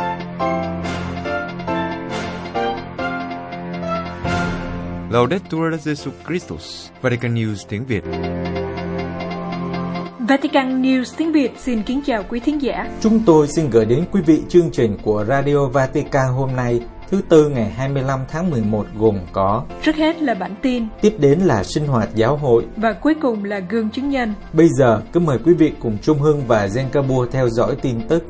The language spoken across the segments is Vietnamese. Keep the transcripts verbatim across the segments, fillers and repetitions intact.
Laudetur Jesus Christus, Vatican News tiếng Việt. Vatican News tiếng Việt xin kính chào quý thính giả. Chúng tôi xin gửi đến quý vị chương trình của Radio Vatican hôm nay, thứ Tư ngày hai mươi lăm tháng mười một gồm có: trước hết là bản tin, tiếp đến là sinh hoạt giáo hội và cuối cùng là gương chứng nhân. Bây giờ cứ mời quý vị cùng Trung Hưng và Zenkabua theo dõi tin tức.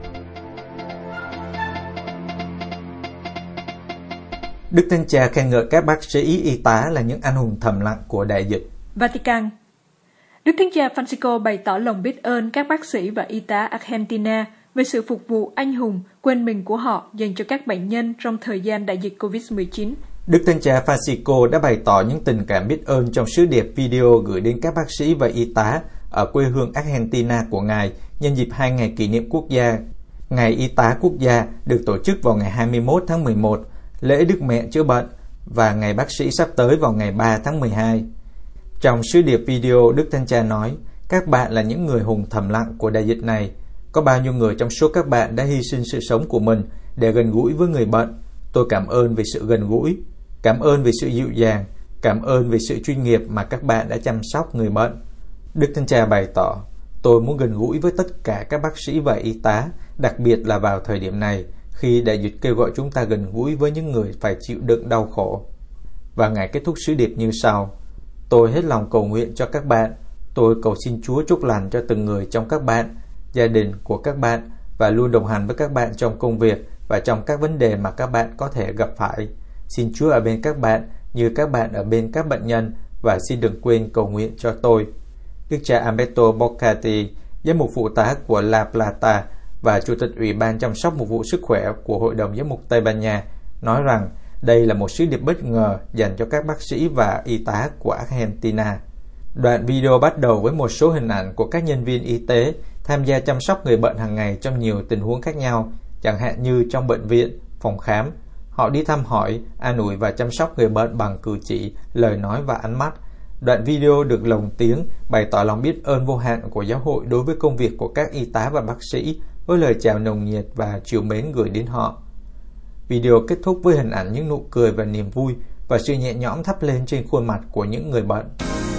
Đức Thánh Cha khen ngợi các bác sĩ y tá là những anh hùng thầm lặng của đại dịch. Vatican. Đức Thánh Cha Francisco bày tỏ lòng biết ơn các bác sĩ và y tá Argentina về sự phục vụ anh hùng, quên mình của họ dành cho các bệnh nhân trong thời gian đại dịch covid mười chín. Đức Thánh Cha Francisco đã bày tỏ những tình cảm biết ơn trong sứ điệp video gửi đến các bác sĩ và y tá ở quê hương Argentina của Ngài nhân dịp hai ngày kỷ niệm quốc gia. Ngày Y tá Quốc gia được tổ chức vào ngày hai mươi mốt tháng mười một, lễ Đức Mẹ chữa bệnh, và ngày bác sĩ sắp tới vào ngày ba tháng mười hai. Trong sứ điệp video, Đức Thánh Cha nói, các bạn là những người hùng thầm lặng của đại dịch này. Có bao nhiêu người trong số các bạn đã hy sinh sự sống của mình để gần gũi với người bệnh. Tôi cảm ơn vì sự gần gũi, cảm ơn vì sự dịu dàng, cảm ơn vì sự chuyên nghiệp mà các bạn đã chăm sóc người bệnh. Đức Thánh Cha bày tỏ, tôi muốn gần gũi với tất cả các bác sĩ và y tá, đặc biệt là vào thời điểm này, khi đại dịch kêu gọi chúng ta gần gũi với những người phải chịu đựng đau khổ. Và Ngài kết thúc sứ điệp như sau: tôi hết lòng cầu nguyện cho các bạn. Tôi cầu xin Chúa chúc lành cho từng người trong các bạn, gia đình của các bạn, và luôn đồng hành với các bạn trong công việc và trong các vấn đề mà các bạn có thể gặp phải. Xin Chúa ở bên các bạn như các bạn ở bên các bệnh nhân, và xin đừng quên cầu nguyện cho tôi. Đức cha Alberto Boccati, giám mục phụ tá của La Plata và Chủ tịch Ủy ban chăm sóc mục vụ sức khỏe của Hội đồng Giám mục Tây Ban Nha, nói rằng đây là một sứ điệp bất ngờ dành cho các bác sĩ và y tá của Argentina. Đoạn video bắt đầu với một số hình ảnh của các nhân viên y tế tham gia chăm sóc người bệnh hàng ngày trong nhiều tình huống khác nhau, chẳng hạn như trong bệnh viện, phòng khám. Họ đi thăm hỏi, an ủi và chăm sóc người bệnh bằng cử chỉ, lời nói và ánh mắt. Đoạn video được lồng tiếng bày tỏ lòng biết ơn vô hạn của giáo hội đối với công việc của các y tá và bác sĩ, với lời chào nồng nhiệt và trìu mến gửi đến họ. Video kết thúc với hình ảnh những nụ cười và niềm vui và sự nhẹ nhõm thắp lên trên khuôn mặt của những người bệnh.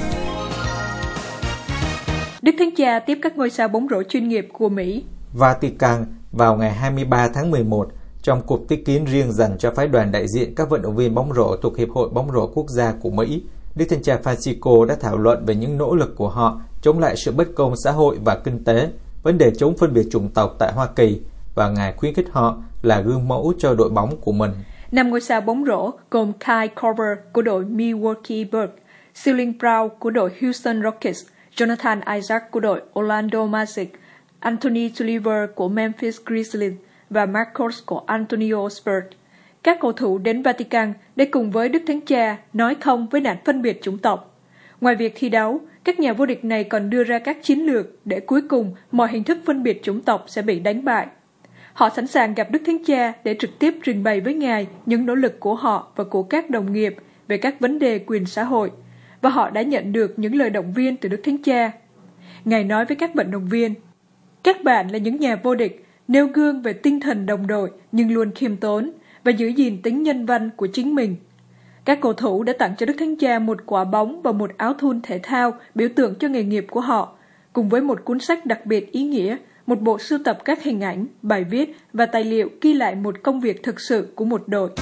Đức Thánh Cha tiếp các ngôi sao bóng rổ chuyên nghiệp của Mỹ. Vatican. Vào ngày hai mươi ba tháng mười một, trong cuộc tiếp kiến riêng dành cho phái đoàn đại diện các vận động viên bóng rổ thuộc Hiệp hội bóng rổ quốc gia của Mỹ, Đức Thánh Cha Francisco đã thảo luận về những nỗ lực của họ chống lại sự bất công xã hội và kinh tế, vấn đề chống phân biệt chủng tộc tại Hoa Kỳ, và Ngài khuyến khích họ là gương mẫu cho đội bóng của mình. Năm ngôi sao bóng rổ gồm Kyle Korver của đội Milwaukee Bucks, Sterling Brown của đội Houston Rockets, Jonathan Isaac của đội Orlando Magic, Anthony Tolliver của Memphis Grizzlies và Marcus của Antonio Spurs. Các cầu thủ đến Vatican để cùng với Đức Thánh Cha nói không với nạn phân biệt chủng tộc. Ngoài việc thi đấu, các nhà vô địch này còn đưa ra các chiến lược để cuối cùng mọi hình thức phân biệt chủng tộc sẽ bị đánh bại. Họ sẵn sàng gặp Đức Thánh Cha để trực tiếp trình bày với Ngài những nỗ lực của họ và của các đồng nghiệp về các vấn đề quyền xã hội, và họ đã nhận được những lời động viên từ Đức Thánh Cha. Ngài nói với các vận động viên, các bạn là những nhà vô địch, nêu gương về tinh thần đồng đội nhưng luôn khiêm tốn và giữ gìn tính nhân văn của chính mình. Các cầu thủ đã tặng cho Đức Thánh Cha một quả bóng và một áo thun thể thao biểu tượng cho nghề nghiệp của họ, cùng với một cuốn sách đặc biệt ý nghĩa, một bộ sưu tập các hình ảnh, bài viết và tài liệu ghi lại một công việc thực sự của một đội.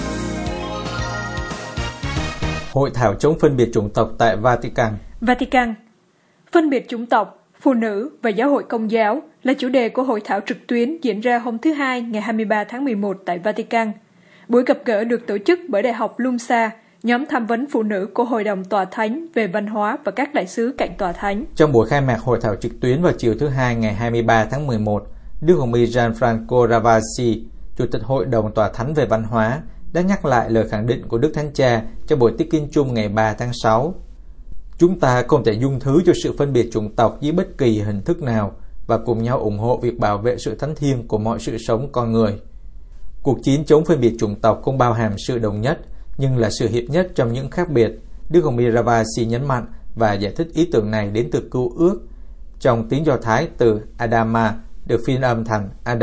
Hội thảo chống phân biệt chủng tộc tại Vatican. Vatican. Phân biệt chủng tộc, phụ nữ và giáo hội Công giáo là chủ đề của hội thảo trực tuyến diễn ra hôm thứ Hai ngày hai mươi ba tháng mười một tại Vatican. Buổi gặp gỡ được tổ chức bởi Đại học LUMSA, nhóm tham vấn phụ nữ của Hội đồng Tòa Thánh về văn hóa và các đại sứ cạnh Tòa Thánh. Trong buổi khai mạc hội thảo trực tuyến vào chiều thứ Hai ngày hai mươi ba tháng mười một, Đức Hồng Y Gianfranco Ravasi, Chủ tịch Hội đồng Tòa Thánh về văn hóa, đã nhắc lại lời khẳng định của Đức Thánh Cha trong buổi tiếp kiến chung ngày ba tháng sáu. Chúng ta không thể dung thứ cho sự phân biệt chủng tộc dưới bất kỳ hình thức nào và cùng nhau ủng hộ việc bảo vệ sự thánh thiêng của mọi sự sống con người. Cuộc chiến chống phân biệt chủng tộc không bao hàm sự đồng nhất, nhưng là sự hiệp nhất trong những khác biệt. Đức Hồng Y Ravasi nhấn mạnh và giải thích ý tưởng này đến từ Cựu Ước. Trong tiếng Do Thái, từ Adama được phiên âm thành Adam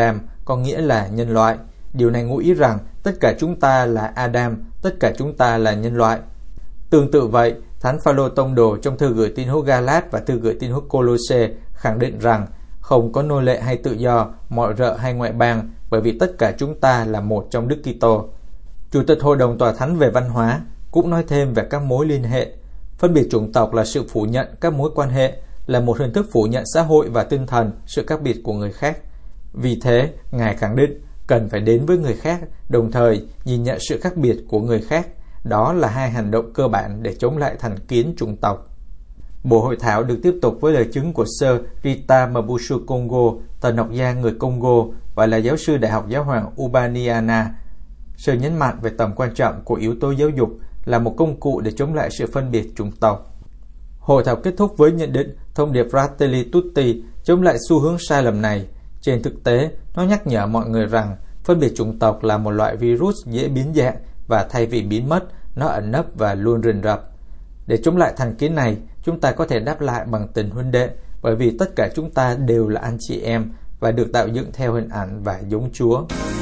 có nghĩa là nhân loại. Điều này ngụ ý rằng tất cả chúng ta là Adam, tất cả chúng ta là nhân loại. Tương tự vậy, Thánh Phaolô tông đồ trong thư gửi tín hữu Ga-lát và thư gửi tín hữu Cô-lô-sê khẳng định rằng không có nô lệ hay tự do, mọi rợ hay ngoại bang, bởi vì tất cả chúng ta là một trong Đức Kitô. Chủ tịch Hội đồng Tòa Thánh về Văn hóa cũng nói thêm về các mối liên hệ. Phân biệt chủng tộc là sự phủ nhận các mối quan hệ, là một hình thức phủ nhận xã hội và tinh thần sự khác biệt của người khác. Vì thế, Ngài khẳng định cần phải đến với người khác, đồng thời nhìn nhận sự khác biệt của người khác. Đó là hai hành động cơ bản để chống lại thành kiến chủng tộc. Buổi hội thảo được tiếp tục với lời chứng của Sir Rita Mabusu Congo, thần học gia người Congo và là giáo sư Đại học Giáo hoàng Urbaniana. Sir nhấn mạnh về tầm quan trọng của yếu tố giáo dục là một công cụ để chống lại sự phân biệt chủng tộc. Hội thảo kết thúc với nhận định thông điệp Fratelli Tutti chống lại xu hướng sai lầm này. Trên thực tế, nó nhắc nhở mọi người rằng phân biệt chủng tộc là một loại virus dễ biến dạng và thay vì biến mất, nó ẩn nấp và luôn rình rập. Để chống lại thành kiến này, chúng ta có thể đáp lại bằng tình huynh đệ, bởi vì tất cả chúng ta đều là anh chị em và được tạo dựng theo hình ảnh và giống Chúa.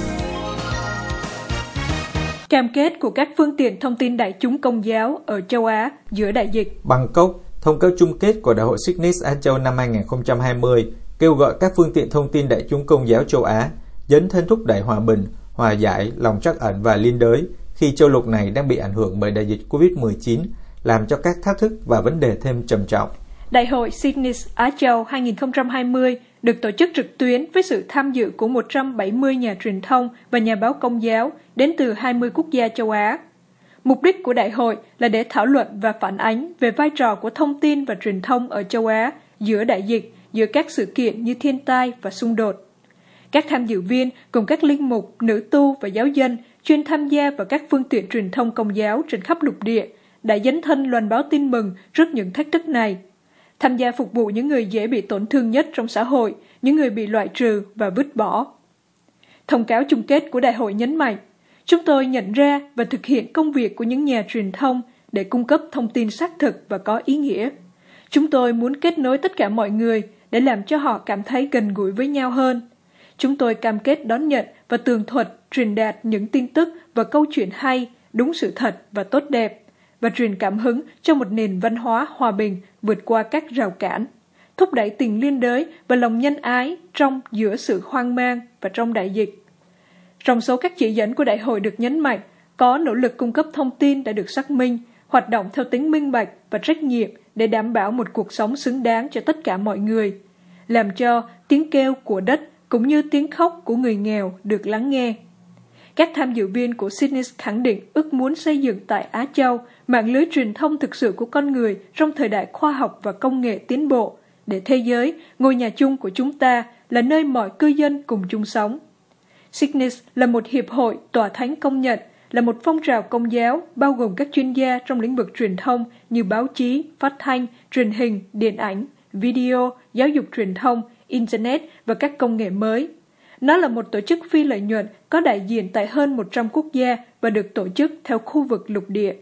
Cam kết của các phương tiện thông tin đại chúng Công giáo ở châu Á giữa đại dịch. Bangkok, thông cáo chung kết của Đại hội Signis Á Châu năm hai không hai không kêu gọi các phương tiện thông tin đại chúng Công giáo châu Á dấn thân thúc đẩy hòa bình, hòa giải, lòng trắc ẩn và liên đới khi châu lục này đang bị ảnh hưởng bởi đại dịch covid mười chín, làm cho các thách thức và vấn đề thêm trầm trọng. Đại hội Signis Á Châu hai không hai không được tổ chức trực tuyến với sự tham dự của một trăm bảy mươi nhà truyền thông và nhà báo Công giáo đến từ hai mươi quốc gia châu Á. Mục đích của đại hội là để thảo luận và phản ánh về vai trò của thông tin và truyền thông ở châu Á giữa đại dịch, giữa các sự kiện như thiên tai và xung đột. Các tham dự viên cùng các linh mục, nữ tu và giáo dân chuyên tham gia vào các phương tiện truyền thông Công giáo trên khắp lục địa đã dấn thân loan báo tin mừng trước những thách thức này, tham gia phục vụ những người dễ bị tổn thương nhất trong xã hội, những người bị loại trừ và vứt bỏ. Thông cáo chung kết của đại hội nhấn mạnh, chúng tôi nhận ra và thực hiện công việc của những nhà truyền thông để cung cấp thông tin xác thực và có ý nghĩa. Chúng tôi muốn kết nối tất cả mọi người để làm cho họ cảm thấy gần gũi với nhau hơn. Chúng tôi cam kết đón nhận và tường thuật, truyền đạt những tin tức và câu chuyện hay, đúng sự thật và tốt đẹp, và truyền cảm hứng cho một nền văn hóa hòa bình vượt qua các rào cản, thúc đẩy tình liên đới và lòng nhân ái trong giữa sự hoang mang và trong đại dịch. Trong số các chỉ dẫn của đại hội được nhấn mạnh, có nỗ lực cung cấp thông tin đã được xác minh, hoạt động theo tính minh bạch và trách nhiệm để đảm bảo một cuộc sống xứng đáng cho tất cả mọi người, làm cho tiếng kêu của đất cũng như tiếng khóc của người nghèo được lắng nghe. Các tham dự viên của Signis khẳng định ước muốn xây dựng tại Á Châu mạng lưới truyền thông thực sự của con người trong thời đại khoa học và công nghệ tiến bộ, để thế giới, ngôi nhà chung của chúng ta, là nơi mọi cư dân cùng chung sống. Signis là một hiệp hội tòa thánh công nhận, là một phong trào công giáo bao gồm các chuyên gia trong lĩnh vực truyền thông như báo chí, phát thanh, truyền hình, điện ảnh, video, giáo dục truyền thông, Internet và các công nghệ mới. Nó là một tổ chức phi lợi nhuận có đại diện tại hơn một trăm quốc gia và được tổ chức theo khu vực lục địa.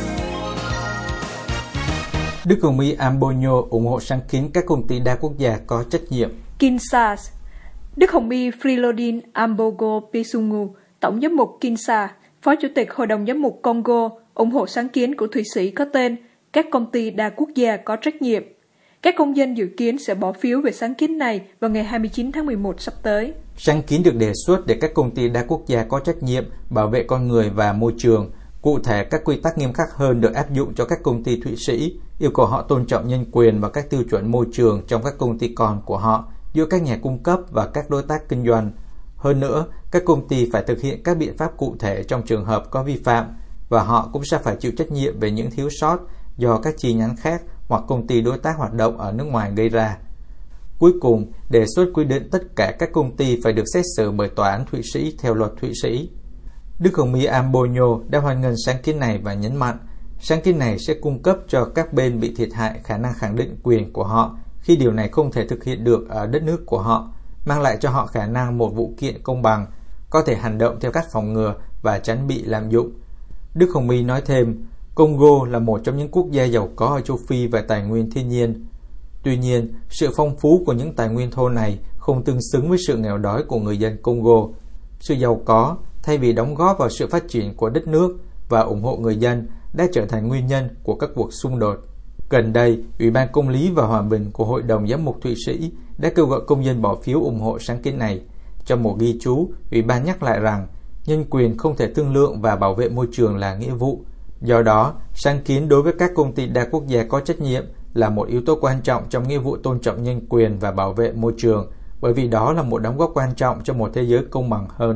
Đức Hồng Y Ambonyo ủng hộ sáng kiến các công ty đa quốc gia có trách nhiệm. Kinshasa. Đức Hồng Y Frilodin Ambogo Pisungu, Tổng giám mục Kinshasa, Phó Chủ tịch Hội đồng Giám mục Congo, ủng hộ sáng kiến của Thụy Sĩ có tên các công ty đa quốc gia có trách nhiệm. Các công dân dự kiến sẽ bỏ phiếu về sáng kiến này vào ngày hai mươi chín tháng mười một sắp tới. Sáng kiến được đề xuất để các công ty đa quốc gia có trách nhiệm bảo vệ con người và môi trường. Cụ thể, các quy tắc nghiêm khắc hơn được áp dụng cho các công ty Thụy Sĩ, yêu cầu họ tôn trọng nhân quyền và các tiêu chuẩn môi trường trong các công ty con của họ, giữa các nhà cung cấp và các đối tác kinh doanh. Hơn nữa, các công ty phải thực hiện các biện pháp cụ thể trong trường hợp có vi phạm, và họ cũng sẽ phải chịu trách nhiệm về những thiếu sót do các chi nhánh khác hoặc công ty đối tác hoạt động ở nước ngoài gây ra. Cuối cùng, đề xuất quy định tất cả các công ty phải được xét xử bởi tòa án Thụy Sĩ theo luật Thụy Sĩ. Đức Hồng Y Ambonyo đã hoan nghênh sáng kiến này và nhấn mạnh, sáng kiến này sẽ cung cấp cho các bên bị thiệt hại khả năng khẳng định quyền của họ khi điều này không thể thực hiện được ở đất nước của họ, mang lại cho họ khả năng một vụ kiện công bằng, có thể hành động theo cách phòng ngừa và tránh bị lạm dụng. Đức Hồng Y nói thêm, Congo là một trong những quốc gia giàu có ở châu Phi về tài nguyên thiên nhiên. Tuy nhiên, sự phong phú của những tài nguyên thô này không tương xứng với sự nghèo đói của người dân Congo. Sự giàu có, thay vì đóng góp vào sự phát triển của đất nước và ủng hộ người dân, đã trở thành nguyên nhân của các cuộc xung đột. Gần đây, Ủy ban Công lý và Hòa bình của Hội đồng Giám mục Thụy Sĩ đã kêu gọi công dân bỏ phiếu ủng hộ sáng kiến này. Trong một ghi chú, Ủy ban nhắc lại rằng nhân quyền không thể thương lượng và bảo vệ môi trường là nghĩa vụ. Do đó, sáng kiến đối với các công ty đa quốc gia có trách nhiệm là một yếu tố quan trọng trong nghĩa vụ tôn trọng nhân quyền và bảo vệ môi trường, bởi vì đó là một đóng góp quan trọng cho một thế giới công bằng hơn.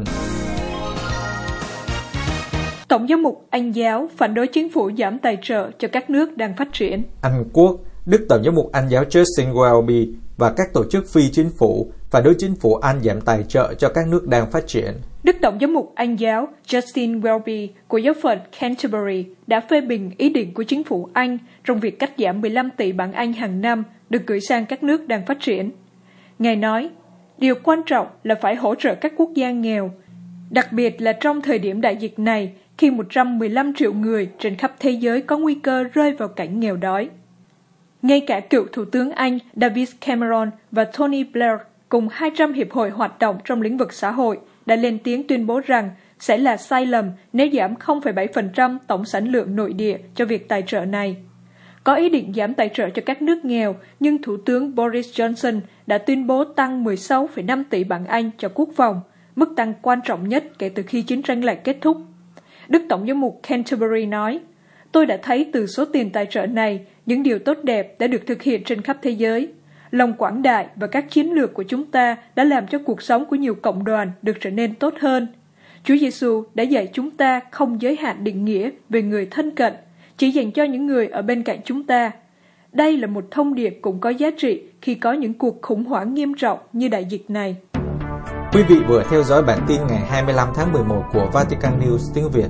Tổng giám mục Anh giáo phản đối chính phủ giảm tài trợ cho các nước đang phát triển. Anh Quốc, Đức Tổng giám mục Anh giáo Justin Welby và các tổ chức phi chính phủ phản đối chính phủ Anh giảm tài trợ cho các nước đang phát triển. Đức Tổng giám mục Anh giáo Justin Welby của giáo phận Canterbury đã phê bình ý định của chính phủ Anh trong việc cắt giảm mười lăm tỷ bảng Anh hàng năm được gửi sang các nước đang phát triển. Ngài nói, điều quan trọng là phải hỗ trợ các quốc gia nghèo, đặc biệt là trong thời điểm đại dịch này khi một trăm mười lăm triệu người trên khắp thế giới có nguy cơ rơi vào cảnh nghèo đói. Ngay cả cựu Thủ tướng Anh David Cameron và Tony Blair cùng hai trăm hiệp hội hoạt động trong lĩnh vực xã hội đã lên tiếng tuyên bố rằng sẽ là sai lầm nếu giảm không phẩy bảy phần trăm tổng sản lượng nội địa cho việc tài trợ này. Có ý định giảm tài trợ cho các nước nghèo, nhưng Thủ tướng Boris Johnson đã tuyên bố tăng mười sáu phẩy năm tỷ bảng Anh cho quốc phòng, mức tăng quan trọng nhất kể từ khi chiến tranh lạnh kết thúc. Đức Tổng giám mục Canterbury nói, tôi đã thấy từ số tiền tài trợ này những điều tốt đẹp đã được thực hiện trên khắp thế giới. Lòng quảng đại và các chiến lược của chúng ta đã làm cho cuộc sống của nhiều cộng đoàn được trở nên tốt hơn. Chúa Giêsu đã dạy chúng ta không giới hạn định nghĩa về người thân cận, chỉ dành cho những người ở bên cạnh chúng ta. Đây là một thông điệp cũng có giá trị khi có những cuộc khủng hoảng nghiêm trọng như đại dịch này. Quý vị vừa theo dõi bản tin ngày hai mươi lăm tháng mười một của Vatican News tiếng Việt.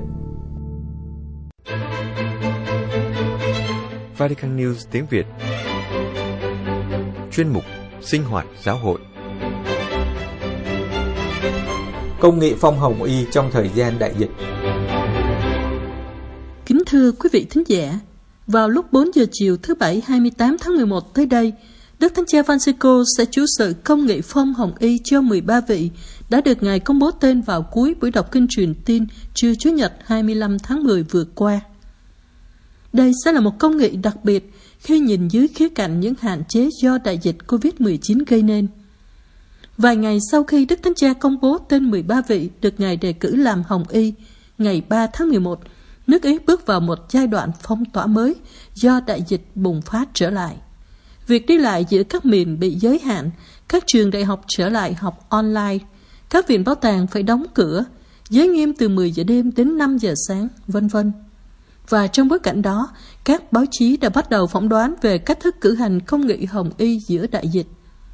Vatican News tiếng Việt. Chuyên mục Sinh hoạt giáo hội. Công nghệ phong hồng y trong thời gian đại dịch. Kính thưa quý vị thính giả, vào lúc bốn giờ chiều thứ Bảy hai mươi tám tháng mười một tới đây, Đức Thánh Cha Francisco sẽ chủ sự công nghệ phong hồng y cho mười ba vị đã được Ngài công bố tên vào cuối buổi đọc kinh truyền tin trưa Chủ nhật hai mươi lăm tháng mười vừa qua. Đây sẽ là một công nghệ đặc biệt khi nhìn dưới khía cạnh những hạn chế do đại dịch covid mười chín gây nên. Vài ngày sau khi Đức Thánh Cha công bố tên mười ba vị được Ngài đề cử làm hồng y, ngày ba tháng mười một, nước Ý bước vào một giai đoạn phong tỏa mới do đại dịch bùng phát trở lại. Việc đi lại giữa các miền bị giới hạn, các trường đại học trở lại học online, các viện bảo tàng phải đóng cửa, giới nghiêm từ mười giờ đêm đến năm giờ sáng, vân vân. Và trong bối cảnh đó, các báo chí đã bắt đầu phỏng đoán về cách thức cử hành công nghệ hồng y giữa đại dịch.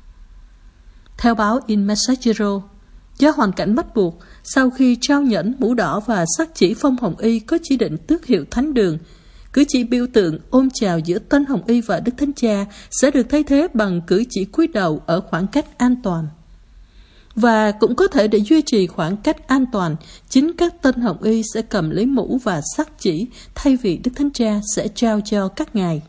Theo báo Il Messaggero, do hoàn cảnh bắt buộc, sau khi trao nhẫn, mũ đỏ và sắc chỉ phong hồng y có chỉ định tước hiệu thánh đường, cử chỉ biểu tượng ôm chào giữa Tân Hồng Y và Đức Thánh Cha sẽ được thay thế bằng cử chỉ cúi đầu ở khoảng cách an toàn. Và cũng có thể để duy trì khoảng cách an toàn, chính các Tân Hồng Y sẽ cầm lấy mũ và sắc chỉ thay vì Đức Thánh Cha sẽ trao cho các ngài.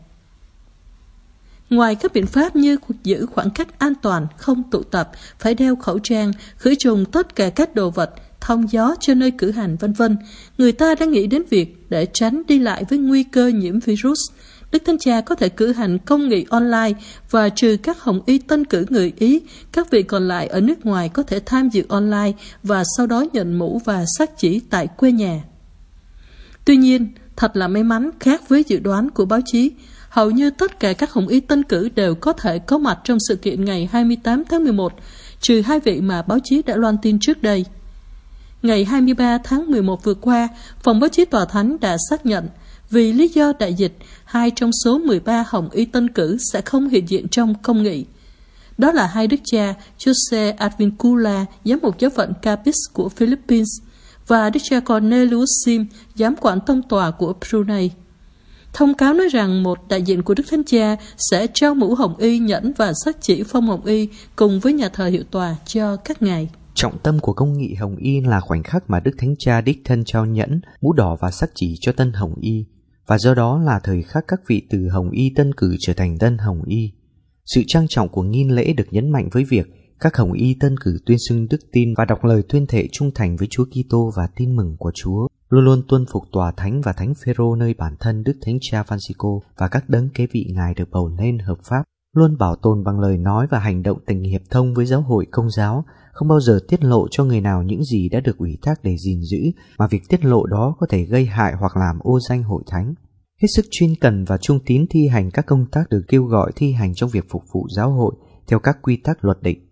Ngoài các biện pháp như giữ khoảng cách an toàn, không tụ tập, phải đeo khẩu trang, khử trùng tất cả các đồ vật, thông gió cho nơi cử hành, vân vân, người ta đã nghĩ đến việc để tránh đi lại với nguy cơ nhiễm virus, Đức Thánh Cha có thể cử hành công nghị online và trừ các hồng y tân cử người Ý, các vị còn lại ở nước ngoài có thể tham dự online và sau đó nhận mũ và sắc chỉ tại quê nhà. Tuy nhiên, thật là may mắn khác với dự đoán của báo chí, hầu như tất cả các hồng y tân cử đều có thể có mặt trong sự kiện ngày hai mươi tám tháng mười một, trừ hai vị mà báo chí đã loan tin trước đây. Ngày hai mươi ba tháng mười một vừa qua, Phòng báo chí Tòa Thánh đã xác nhận vì lý do đại dịch, hai trong số mười ba hồng y tân cử sẽ không hiện diện trong công nghị. Đó là hai đức cha Jose Advincula, giám mục giáo phận Capiz của Philippines, và đức cha Cornelius Sim, giám quản tông tòa của Brunei. Thông cáo nói rằng một đại diện của Đức Thánh Cha sẽ trao mũ hồng y, nhẫn và sắc chỉ phong hồng y cùng với nhà thờ hiệu tòa cho các ngài. Trọng tâm của công nghị hồng y là khoảnh khắc mà Đức Thánh Cha đích thân trao nhẫn, mũ đỏ và sắc chỉ cho tân hồng y, và do đó là thời khắc các vị từ hồng y tân cử trở thành tân hồng y. Sự trang trọng của nghi lễ được nhấn mạnh với việc các hồng y tân cử tuyên xưng đức tin và đọc lời tuyên thệ trung thành với Chúa Kitô và tin mừng của Chúa, luôn luôn tuân phục tòa thánh và thánh Phêrô nơi bản thân Đức Thánh Cha Francisco và các đấng kế vị Ngài được bầu lên hợp pháp, luôn bảo tồn bằng lời nói và hành động tình hiệp thông với giáo hội Công giáo, không bao giờ tiết lộ cho người nào những gì đã được ủy thác để gìn giữ, mà việc tiết lộ đó có thể gây hại hoặc làm ô danh hội thánh. Hết sức chuyên cần và trung tín thi hành các công tác được kêu gọi thi hành trong việc phục vụ giáo hội theo các quy tắc luật định.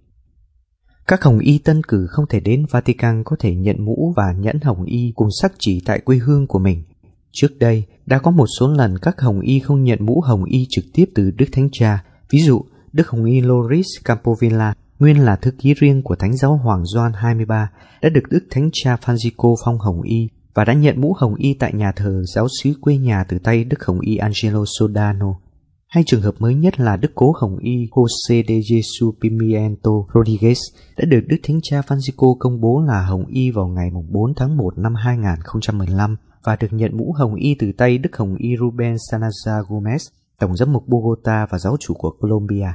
Các hồng y tân cử không thể đến Vatican có thể nhận mũ và nhẫn hồng y cùng sắc chỉ tại quê hương của mình. Trước đây, đã có một số lần các hồng y không nhận mũ hồng y trực tiếp từ Đức Thánh Cha. Ví dụ, Đức Hồng y Loris Campovilla, nguyên là thư ký riêng của Thánh giáo Hoàng Gioan hai mươi ba, đã được Đức Thánh Cha Francisco phong hồng y và đã nhận mũ hồng y tại nhà thờ giáo xứ quê nhà từ tay Đức Hồng y Angelo Sodano. Hay trường hợp mới nhất là Đức Cố Hồng y Jose de Jesus Pimiento Rodriguez đã được Đức Thánh Cha Francisco công bố là hồng y vào ngày bốn tháng một năm hai nghìn không trăm mười lăm và được nhận mũ hồng y từ tay Đức Hồng y Ruben Salazar Gomez, Tổng giám mục Bogota và giáo chủ của Colombia.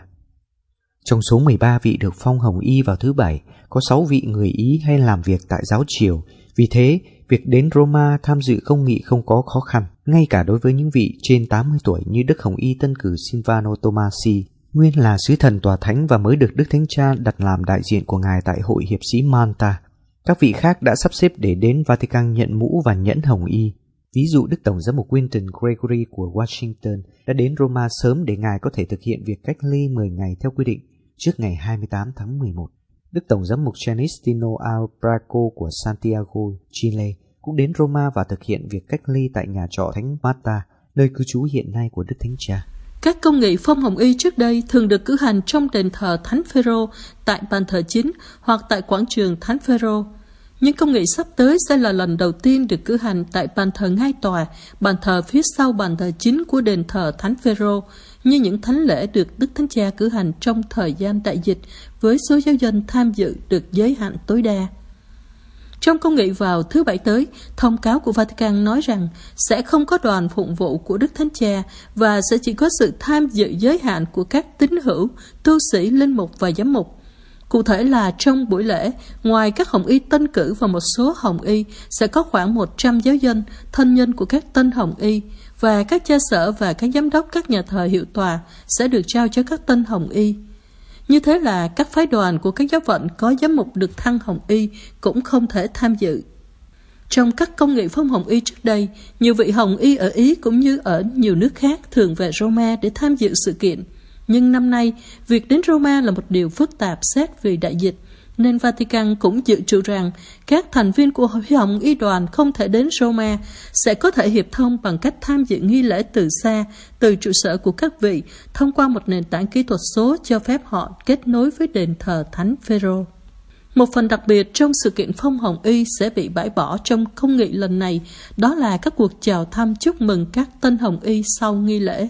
Trong số mười ba vị được phong hồng y vào thứ Bảy, có sáu vị người Ý hay làm việc tại giáo triều. Vì thế, việc đến Roma tham dự công nghị không có khó khăn, ngay cả đối với những vị trên tám mươi tuổi như Đức Hồng y tân cử Silvano Tomasi, nguyên là sứ thần tòa thánh và mới được Đức Thánh Cha đặt làm đại diện của Ngài tại Hội hiệp sĩ Malta. Các vị khác đã sắp xếp để đến Vatican nhận mũ và nhẫn hồng y. Ví dụ Đức Tổng giám mục Winton Gregory của Washington đã đến Roma sớm để Ngài có thể thực hiện việc cách ly mười ngày theo quy định trước ngày hai mươi tám tháng mười một. Đức Tổng giám mục Celestino Albraco của Santiago, Chile cũng đến Roma và thực hiện việc cách ly tại nhà trọ Thánh Marta, nơi cư trú hiện nay của Đức Thánh Cha. Các công nghị phong hồng y trước đây thường được cử hành trong đền thờ Thánh Phêrô tại bàn thờ chính hoặc tại quảng trường Thánh Phêrô. Nhưng công nghị sắp tới sẽ là lần đầu tiên được cử hành tại bàn thờ ngai tòa, bàn thờ phía sau bàn thờ chính của đền thờ Thánh Phêrô, như những thánh lễ được Đức Thánh Cha cử hành trong thời gian đại dịch với số giáo dân tham dự được giới hạn tối đa. Trong công nghị vào thứ Bảy tới, thông cáo của Vatican nói rằng sẽ không có đoàn phụng vụ của Đức Thánh Cha và sẽ chỉ có sự tham dự giới hạn của các tín hữu, tu sĩ, linh mục và giám mục. Cụ thể là trong buổi lễ, ngoài các hồng y tân cử và một số hồng y, sẽ có khoảng một trăm giáo dân, thân nhân của các tân hồng y, và các cha sở và các giám đốc các nhà thờ hiệu tòa sẽ được trao cho các tân hồng y. Như thế là các phái đoàn của các giáo phận có giám mục được thăng hồng y cũng không thể tham dự. Trong các công nghị phong hồng y trước đây, nhiều vị hồng y ở Ý cũng như ở nhiều nước khác thường về Roma để tham dự sự kiện. Nhưng năm nay, việc đến Roma là một điều phức tạp xét vì đại dịch, nên Vatican cũng dự trù rằng các thành viên của hồng y đoàn không thể đến Roma sẽ có thể hiệp thông bằng cách tham dự nghi lễ từ xa, từ trụ sở của các vị, thông qua một nền tảng kỹ thuật số cho phép họ kết nối với đền thờ Thánh Phêrô. Một phần đặc biệt trong sự kiện phong hồng y sẽ bị bãi bỏ trong công nghị lần này, đó là các cuộc chào thăm chúc mừng các tân hồng y sau nghi lễ.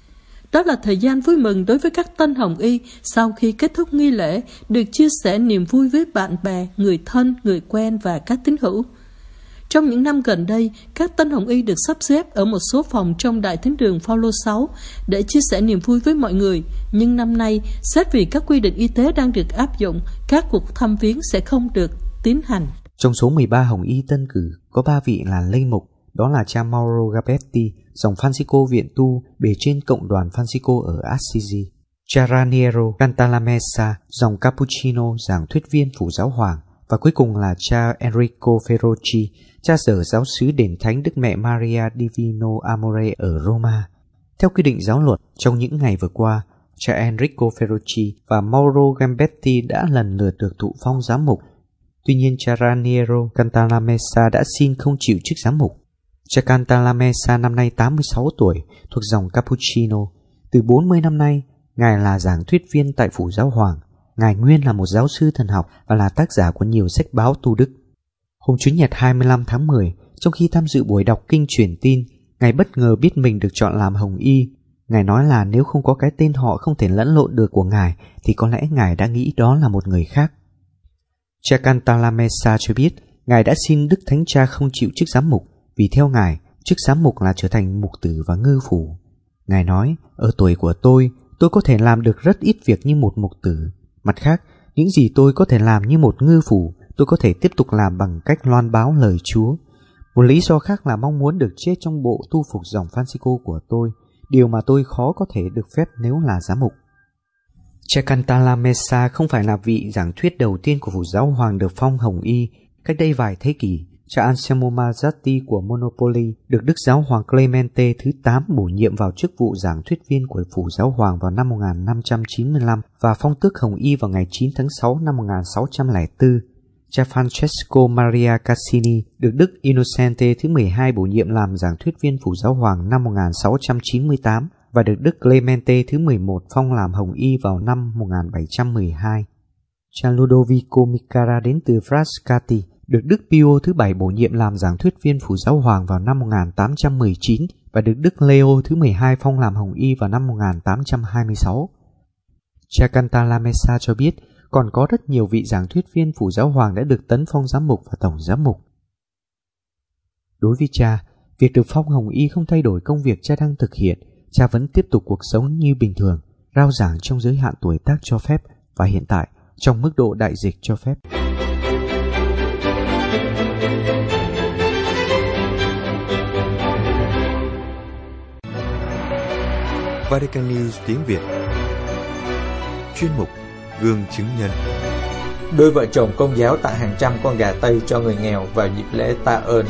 Đó là thời gian vui mừng đối với các tân hồng y sau khi kết thúc nghi lễ, được chia sẻ niềm vui với bạn bè, người thân, người quen và các tín hữu. Trong những năm gần đây, các tân hồng y được sắp xếp ở một số phòng trong Đại Thánh đường Phaolô sáu để chia sẻ niềm vui với mọi người. Nhưng năm nay, xét vì các quy định y tế đang được áp dụng, các cuộc thăm viếng sẽ không được tiến hành. Trong số mười ba hồng y tân cử, có ba vị là lay mục, đó là cha Mauro Gabetti, dòng Francisco viện tu, bề trên cộng đoàn Francisco ở Assisi; cha Raniero Cantalamessa, dòng Cappuccino, giảng thuyết viên phủ giáo hoàng; và cuối cùng là cha Enrico Ferrucci, cha sở giáo xứ đền thánh Đức Mẹ Maria Divino Amore ở Roma. Theo quy định giáo luật, trong những ngày vừa qua, cha Enrico Ferrucci và Mauro Gambetti đã lần lượt được thụ phong giám mục. Tuy nhiên, cha Raniero Cantalamessa đã xin không chịu chức giám mục. Cha Cantalamessa năm nay tám mươi sáu tuổi, thuộc dòng Cappuccino. Từ bốn mươi năm nay, Ngài là giảng thuyết viên tại phủ giáo hoàng. Ngài nguyên là một giáo sư thần học và là tác giả của nhiều sách báo tu đức. Hôm Chủ nhật hai mươi lăm tháng mười, trong khi tham dự buổi đọc kinh truyền tin, Ngài bất ngờ biết mình được chọn làm hồng y. Ngài nói là nếu không có cái tên họ không thể lẫn lộn được của Ngài, thì có lẽ Ngài đã nghĩ đó là một người khác. Cha Cantalamessa cho biết, Ngài đã xin Đức Thánh Cha không chịu chức giám mục, vì theo Ngài, chức giám mục là trở thành mục tử và ngư phủ. Ngài nói, ở tuổi của tôi, tôi có thể làm được rất ít việc như một mục tử. Mặt khác, Những gì tôi có thể làm như một ngư phủ, tôi có thể tiếp tục làm bằng cách loan báo lời Chúa. Một lý do khác là mong muốn được chết trong bộ tu phục dòng Francisco của tôi, điều mà tôi khó có thể được phép nếu là giám mục. Cha Cantalamessa không phải là vị giảng thuyết đầu tiên của Phủ Giáo Hoàng được phong hồng y. Cách đây vài thế kỷ, cha Anselmo Mazzatti của Monopoli được Đức Giáo Hoàng Clemente thứ tám bổ nhiệm vào chức vụ giảng thuyết viên của Phủ Giáo Hoàng vào năm một nghìn năm trăm chín mươi lăm và phong tước hồng y vào ngày chín tháng sáu năm một nghìn sáu trăm lẻ bốn. Cha Francesco Maria Cassini được Đức Innocente thứ mười hai bổ nhiệm làm giảng thuyết viên Phủ Giáo Hoàng năm một nghìn sáu trăm chín mươi tám và được Đức Clemente thứ mười một phong làm hồng y vào năm một nghìn bảy trăm mười hai. Cha Ludovico Micara đến từ Frascati được Đức Pio thứ bảy bổ nhiệm làm giảng thuyết viên Phủ Giáo Hoàng vào năm một nghìn tám trăm mười chín và được Đức Leo thứ mười hai phong làm hồng y vào năm một nghìn tám trăm hai mươi sáu. Cha Cantalamessa cho biết còn có rất nhiều vị giảng thuyết viên Phủ Giáo Hoàng đã được tấn phong giám mục và tổng giám mục. Đối với cha, việc được phong hồng y không thay đổi công việc cha đang thực hiện. Cha vẫn tiếp tục cuộc sống như bình thường, rao giảng trong giới hạn tuổi tác cho phép và hiện tại trong mức độ đại dịch cho phép. Vatican News tiếng Việt. Chuyên mục Gương chứng nhân. Đôi vợ chồng Công giáo tặng hàng trăm con gà Tây cho người nghèo vào dịp lễ tạ ơn.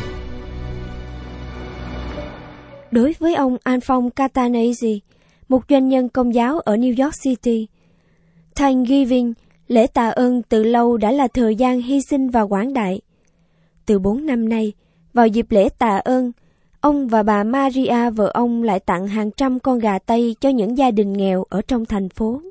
Đối với ông Alphonse Catanese, một doanh nhân Công giáo ở New York City, Thanksgiving, lễ tạ ơn từ lâu đã là thời gian hy sinh và quảng đại. Từ bốn năm nay, vào dịp lễ tạ ơn, ông và bà Maria vợ ông lại tặng hàng trăm con gà Tây cho những gia đình nghèo ở trong thành phố.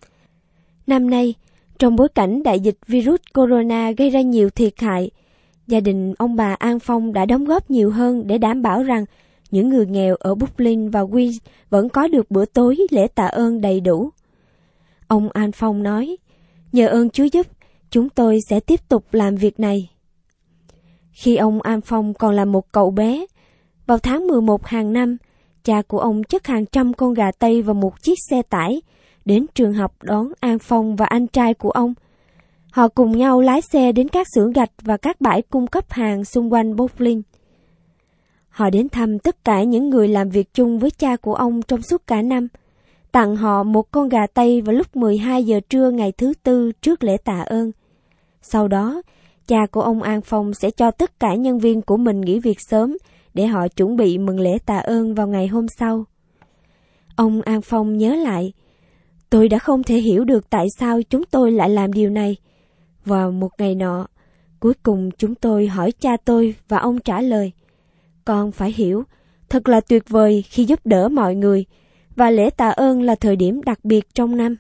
Năm nay, trong bối cảnh đại dịch virus corona gây ra nhiều thiệt hại, gia đình ông bà An Phong đã đóng góp nhiều hơn để đảm bảo rằng những người nghèo ở Brooklyn và Queens vẫn có được bữa tối lễ tạ ơn đầy đủ. Ông An Phong nói, nhờ ơn Chúa giúp, chúng tôi sẽ tiếp tục làm việc này. Khi ông An Phong còn là một cậu bé, vào tháng mười một hàng năm, cha của ông chất hàng trăm con gà Tây vào một chiếc xe tải, đến trường học đón An Phong và anh trai của ông. Họ cùng nhau lái xe đến các xưởng gạch và các bãi cung cấp hàng xung quanh Brooklyn. Họ đến thăm tất cả những người làm việc chung với cha của ông trong suốt cả năm, tặng họ một con gà Tây vào lúc mười hai giờ trưa ngày thứ Tư trước lễ tạ ơn. Sau đó, cha của ông An Phong sẽ cho tất cả nhân viên của mình nghỉ việc sớm để họ chuẩn bị mừng lễ tạ ơn vào ngày hôm sau. Ông An Phong nhớ lại, tôi đã không thể hiểu được tại sao chúng tôi lại làm điều này. Vào một ngày nọ, cuối cùng chúng tôi hỏi cha tôi và ông trả lời, con phải hiểu, thật là tuyệt vời khi giúp đỡ mọi người, và lễ tạ ơn là thời điểm đặc biệt trong năm.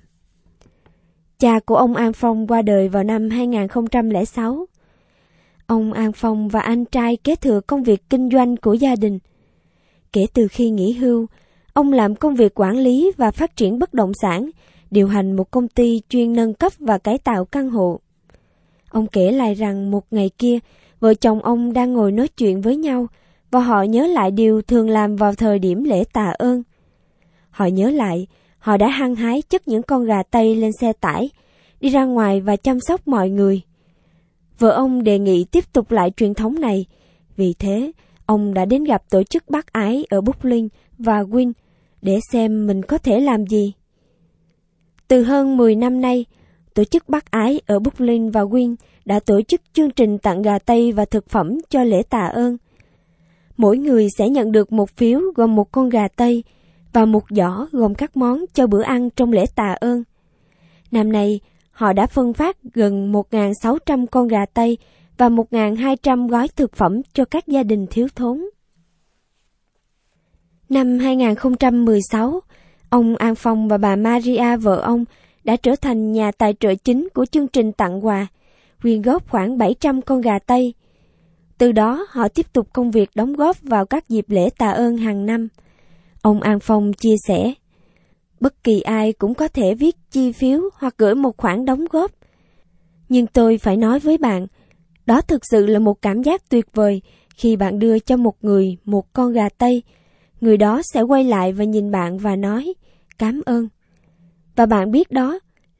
Cha của ông An Phong qua đời vào năm hai nghìn không trăm lẻ sáu. Ông An Phong và anh trai kế thừa công việc kinh doanh của gia đình. Kể từ khi nghỉ hưu, ông làm công việc quản lý và phát triển bất động sản, điều hành một công ty chuyên nâng cấp và cải tạo căn hộ. Ông kể lại rằng một ngày kia, vợ chồng ông đang ngồi nói chuyện với nhau, và họ nhớ lại điều thường làm vào thời điểm lễ tạ ơn. Họ nhớ lại, họ đã hăng hái chất những con gà Tây lên xe tải, đi ra ngoài và chăm sóc mọi người. Vợ ông đề nghị tiếp tục lại truyền thống này, vì thế ông đã đến gặp tổ chức bác ái ở Brooklyn và Queens để xem mình có thể làm gì. Từ hơn mười năm nay, tổ chức bác ái ở Brooklyn và Queens đã tổ chức chương trình tặng gà Tây và thực phẩm cho lễ tạ ơn. Mỗi người sẽ nhận được một phiếu gồm một con gà Tây và một giỏ gồm các món cho bữa ăn trong lễ tạ ơn. Năm nay, họ đã phân phát gần một nghìn sáu trăm con gà Tây và một nghìn hai trăm gói thực phẩm cho các gia đình thiếu thốn. Năm hai nghìn không trăm mười sáu, ông An Phong và bà Maria vợ ông đã trở thành nhà tài trợ chính của chương trình tặng quà, quyên góp khoảng bảy trăm con gà Tây. Từ đó, họ tiếp tục công việc đóng góp vào các dịp lễ tạ ơn hàng năm. Ông An Phong chia sẻ, bất kỳ ai cũng có thể viết chi phiếu hoặc gửi một khoản đóng góp. Nhưng tôi phải nói với bạn, đó thực sự là một cảm giác tuyệt vời khi bạn đưa cho một người một con gà Tây. Người đó sẽ quay lại và nhìn bạn và nói, cảm ơn. Và bạn biết đó,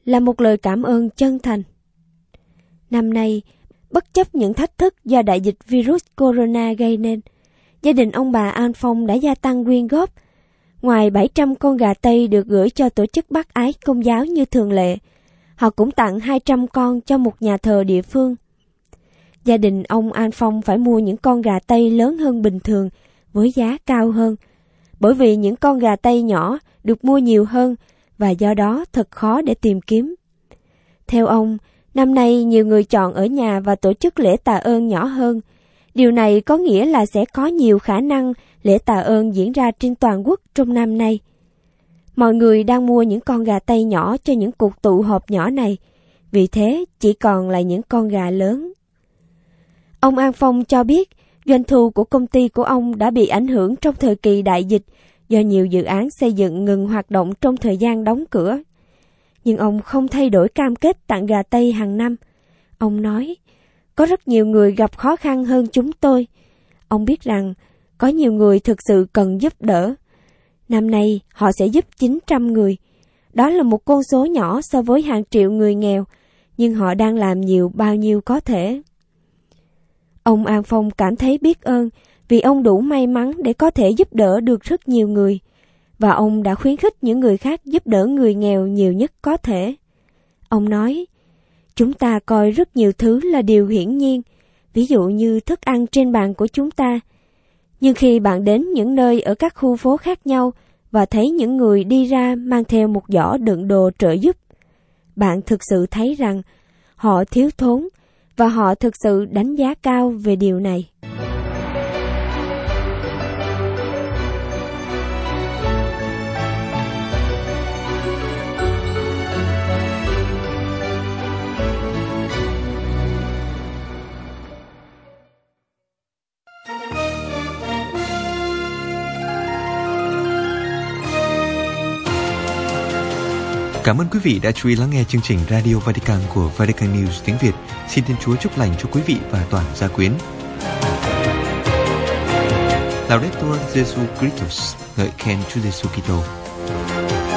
là một lời cảm ơn chân thành. Năm nay, bất chấp những thách thức do đại dịch virus corona gây nên, gia đình ông bà An Phong đã gia tăng quyên góp. Ngoài bảy trăm con gà Tây được gửi cho tổ chức bác ái Công giáo như thường lệ, họ cũng tặng hai trăm con cho một nhà thờ địa phương. Gia đình ông An Phong phải mua những con gà Tây lớn hơn bình thường với giá cao hơn, bởi vì những con gà Tây nhỏ được mua nhiều hơn và do đó thật khó để tìm kiếm. Theo ông, năm nay nhiều người chọn ở nhà và tổ chức lễ tạ ơn nhỏ hơn. Điều này có nghĩa là sẽ có nhiều khả năng lễ tạ ơn diễn ra trên toàn quốc trong năm nay. Mọi người đang mua những con gà Tây nhỏ cho những cuộc tụ họp nhỏ này, vì thế chỉ còn là những con gà lớn. Ông An Phong cho biết doanh thu của công ty của ông đã bị ảnh hưởng trong thời kỳ đại dịch do nhiều dự án xây dựng ngừng hoạt động trong thời gian đóng cửa. Nhưng ông không thay đổi cam kết tặng gà Tây hàng năm. Ông nói, có rất nhiều người gặp khó khăn hơn chúng tôi. Ông biết rằng có nhiều người thực sự cần giúp đỡ. Năm nay họ sẽ giúp chín trăm người. Đó là một con số nhỏ so với hàng triệu người nghèo, nhưng họ đang làm nhiều bao nhiêu có thể. Ông An Phong cảm thấy biết ơn vì ông đủ may mắn để có thể giúp đỡ được rất nhiều người, và ông đã khuyến khích những người khác giúp đỡ người nghèo nhiều nhất có thể. Ông nói, chúng ta coi rất nhiều thứ là điều hiển nhiên, ví dụ như thức ăn trên bàn của chúng ta. Nhưng khi bạn đến những nơi ở các khu phố khác nhau và thấy những người đi ra mang theo một giỏ đựng đồ trợ giúp, bạn thực sự thấy rằng họ thiếu thốn và họ thực sự đánh giá cao về điều này. Cảm ơn quý vị đã chú ý lắng nghe chương trình Radio Vatican của Vatican News tiếng Việt. Xin Thiên Chúa chúc lành cho quý vị và toàn gia quyến. Laudetur Jesu Christus, ngợi khen Chúa Giêsu Kitô.